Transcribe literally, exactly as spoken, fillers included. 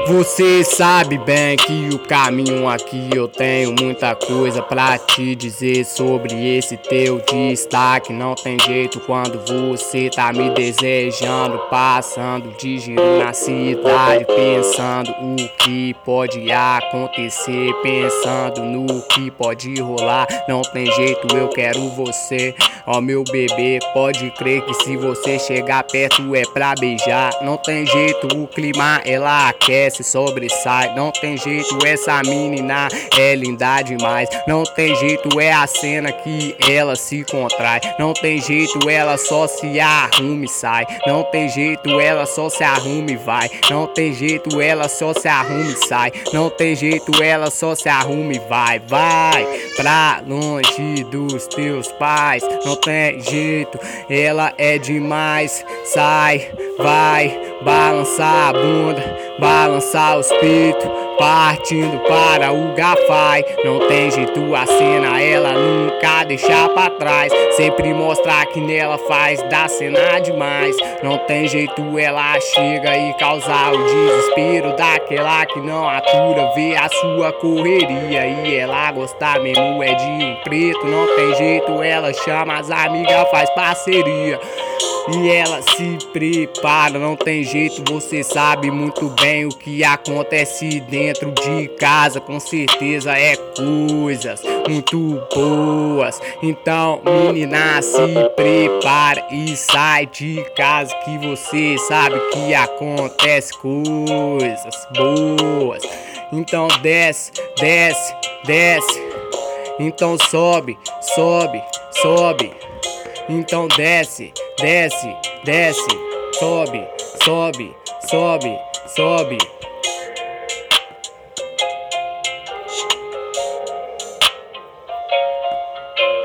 Você sabe bem que o caminho aqui eu tenho muita coisa pra te dizer sobre esse teu destaque. Não tem jeito quando você tá me desejando, passando de giro na cidade, pensando o que pode acontecer, pensando no que pode rolar. Não tem jeito, eu quero você, ó meu bebê. Pode crer que se você chegar perto é pra beijar. Não tem jeito, o clima ela aquece, sobressai. Não tem jeito, essa menina é linda demais. Não tem jeito, é a cena que ela se contrai. Não tem jeito, ela só se arruma e sai. Não tem jeito, ela só se arruma e vai. Não tem jeito, ela só se arruma e sai. Não tem jeito, ela só se arruma e vai. Vai pra longe dos teus pais. Não tem jeito, ela é demais. Sai, vai, balançar a bunda, balançar os peitos, partindo para o gafai. Não tem jeito, a cena ela nunca deixa pra trás, sempre mostrar que nela faz da cena demais. Não tem jeito, ela chega e causa o desespero daquela que não atura, vê a sua correria e ela gostar mesmo é de um preto. Não tem jeito, ela chama as amigas, faz parceria e ela se prepara. Não tem jeito, você sabe muito bem o que acontece dentro de casa. Com certeza é coisas muito boas. Então menina, se prepara e sai de casa, que você sabe que acontece coisas boas. Então desce, desce, desce. Então sobe, sobe, sobe. Então desce, desce, desce, sobe, sobe, sobe, sobe.